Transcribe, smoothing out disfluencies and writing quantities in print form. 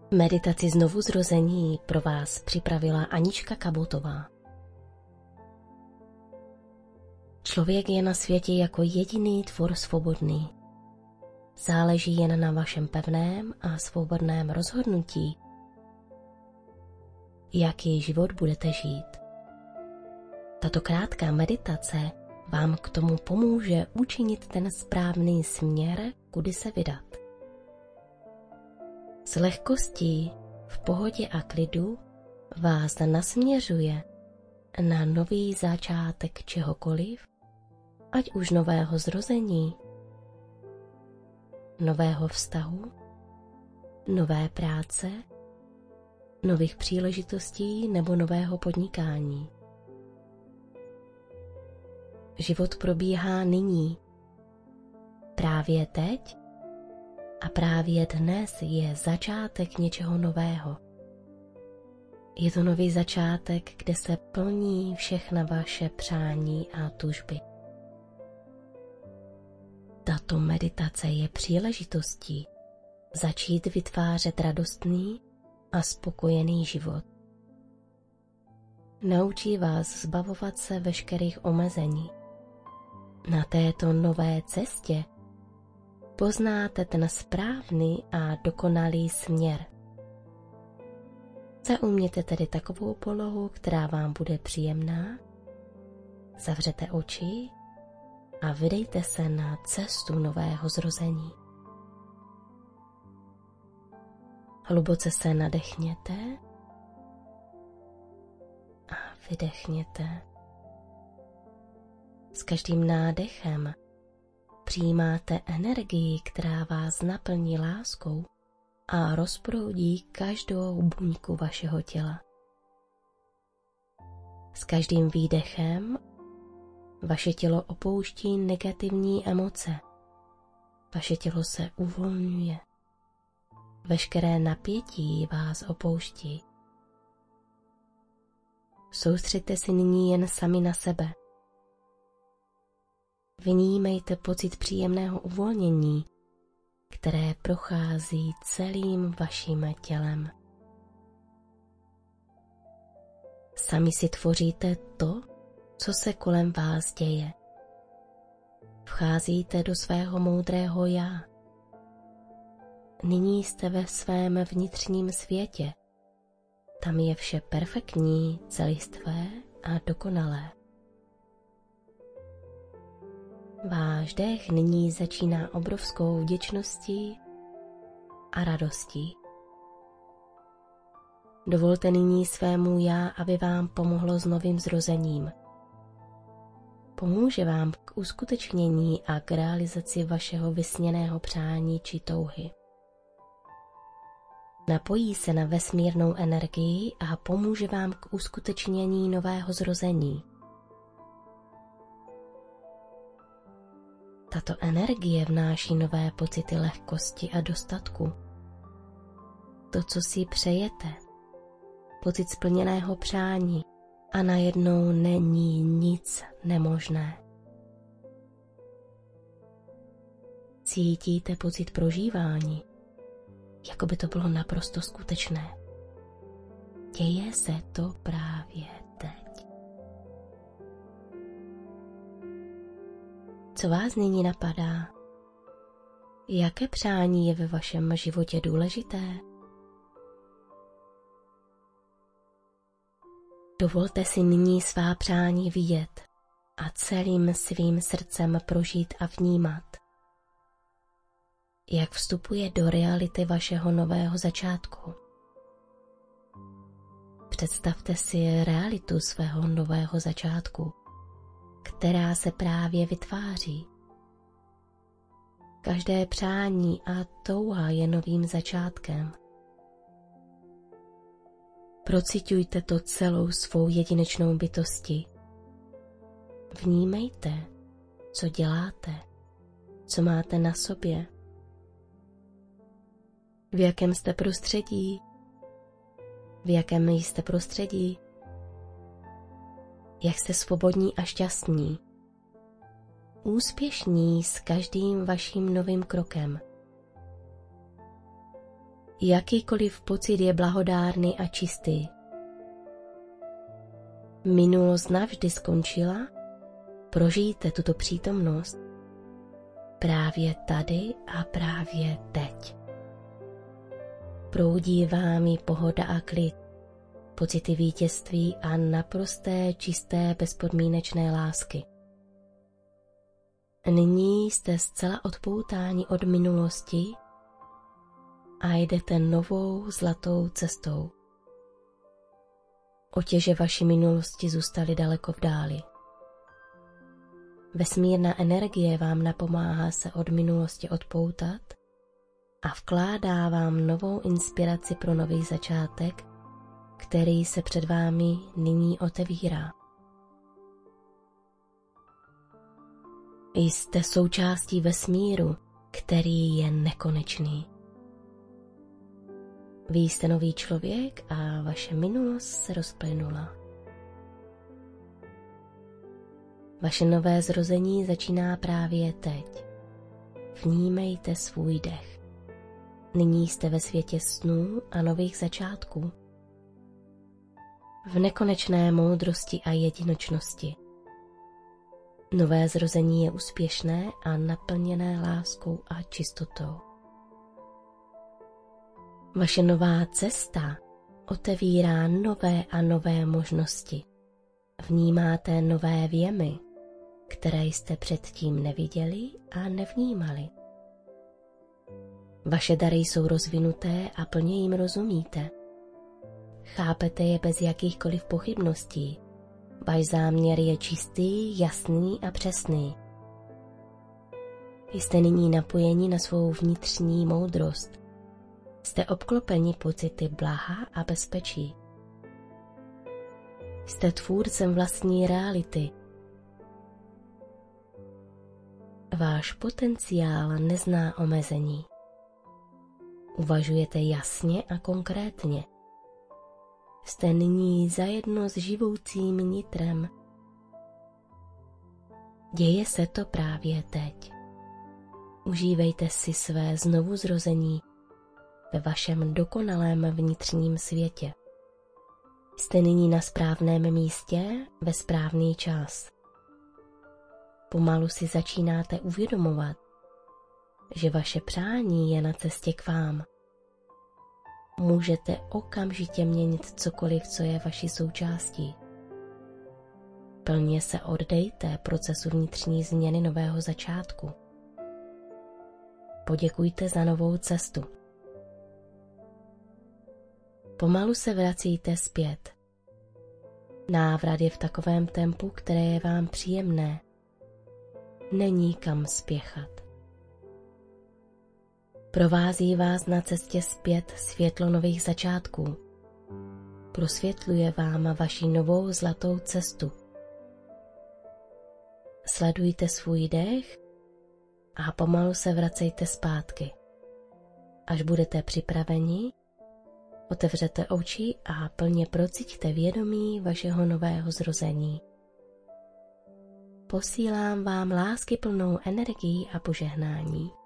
Meditaci znovuzrození pro vás připravila Anička Kabotová. Člověk je na světě jako jediný tvor svobodný. Záleží jen na vašem pevném a svobodném rozhodnutí, jaký život budete žít. Tato krátká meditace vám k tomu pomůže učinit ten správný směr, kudy se vydat. S lehkostí, v pohodě a klidu vás nasměřuje na nový začátek čehokoliv, ať už nového zrození, nového vztahu, nové práce, nových příležitostí nebo nového podnikání. Život probíhá nyní, právě teď a právě dnes je začátek něčeho nového. Je to nový začátek, kde se plní všechna vaše přání a tužby. Tato meditace je příležitostí začít vytvářet radostný a spokojený život. Naučí vás zbavovat se veškerých omezení. Na této nové cestě poznáte ten správný a dokonalý směr. Zaujměte tedy takovou polohu, která vám bude příjemná, zavřete oči a vydejte se na cestu nového zrození. Hluboce se nadechněte a vydechněte. S každým nádechem přijímáte energii, která vás naplní láskou a rozproudí každou buňku vašeho těla. S každým výdechem vaše tělo opouští negativní emoce. Vaše tělo se uvolňuje. Veškeré napětí vás opouští. Soustřeďte si nyní jen sami na sebe. Vnímejte pocit příjemného uvolnění, které prochází celým vaším tělem. Sami si tvoříte to, co se kolem vás děje. Vcházíte do svého moudrého já. Nyní jste ve svém vnitřním světě. Tam je vše perfektní, celistvé a dokonalé. Váš dech nyní začíná obrovskou vděčností a radostí. Dovolte nyní svému já, aby vám pomohlo s novým zrozením. Pomůže vám k uskutečnění a k realizaci vašeho vysněného přání či touhy. Napojí se na vesmírnou energii a pomůže vám k uskutečnění nového zrození. Tato energie vnáší nové pocity lehkosti a dostatku. To, co si přejete, pocit splněného přání a najednou není nic nemožné. Cítíte pocit prožívání, jako by to bylo naprosto skutečné. Děje se to právě teď. Co vás nyní napadá? Jaké přání je ve vašem životě důležité? Dovolte si nyní svá přání vidět a celým svým srdcem prožít a vnímat, jak vstupuje do reality vašeho nového začátku. Představte si realitu svého nového začátku, která se právě vytváří. Každé přání a touha je novým začátkem. Prociťujte to celou svou jedinečnou bytostí. Vnímejte, co děláte, co máte na sobě, v jakém jste prostředí, jak jste svobodní a šťastní, úspěšní s každým vaším novým krokem. Jakýkoliv pocit je blahodárný a čistý. Minulost navždy skončila, prožijte tuto přítomnost právě tady a právě teď. Proudí vámi pohoda a klid, pocity vítězství a naprosté, čisté, bezpodmínečné lásky. Nyní jste zcela odpoutáni od minulosti a jdete novou zlatou cestou. Otěže vaší minulosti zůstaly daleko v dáli. Vesmírná energie vám napomáhá se od minulosti odpoutat a vkládá vám novou inspiraci pro nový začátek, který se před vámi nyní otevírá. Jste součástí vesmíru, který je nekonečný. Vy jste nový člověk a vaše minulost se rozplynula. Vaše nové zrození začíná právě teď. Vnímejte svůj dech. Nyní jste ve světě snů a nových začátků. V nekonečné moudrosti a jedinečnosti. Nové zrození je úspěšné a naplněné láskou a čistotou. Vaše nová cesta otevírá nové a nové možnosti. Vnímáte nové vjemy, které jste předtím neviděli a nevnímali. Vaše dary jsou rozvinuté a plně jim rozumíte. Chápete je bez jakýchkoliv pochybností. Váš záměr je čistý, jasný a přesný. Jste nyní napojeni na svou vnitřní moudrost. Jste obklopeni pocity blaha a bezpečí. Jste tvůrcem vlastní reality. Váš potenciál nezná omezení. Uvažujete jasně a konkrétně. Jste nyní zajedno s živoucím nitrem. Děje se to právě teď. Užívejte si své znovuzrození ve vašem dokonalém vnitřním světě. Jste nyní na správném místě ve správný čas. Pomalu si začínáte uvědomovat, že vaše přání je na cestě k vám. Můžete okamžitě měnit cokoliv, co je vaší součástí. Plně se oddejte procesu vnitřní změny nového začátku. Poděkujte za novou cestu. Pomalu se vracíte zpět. Návrat je v takovém tempu, které je vám příjemné. Není kam spěchat. Provází vás na cestě zpět světlo nových začátků. Prosvětluje vám vaši novou zlatou cestu. Sledujte svůj dech a pomalu se vracejte zpátky. Až budete připraveni, otevřete oči a plně procíťte vědomí vašeho nového zrození. Posílám vám láskyplnou energii a požehnání.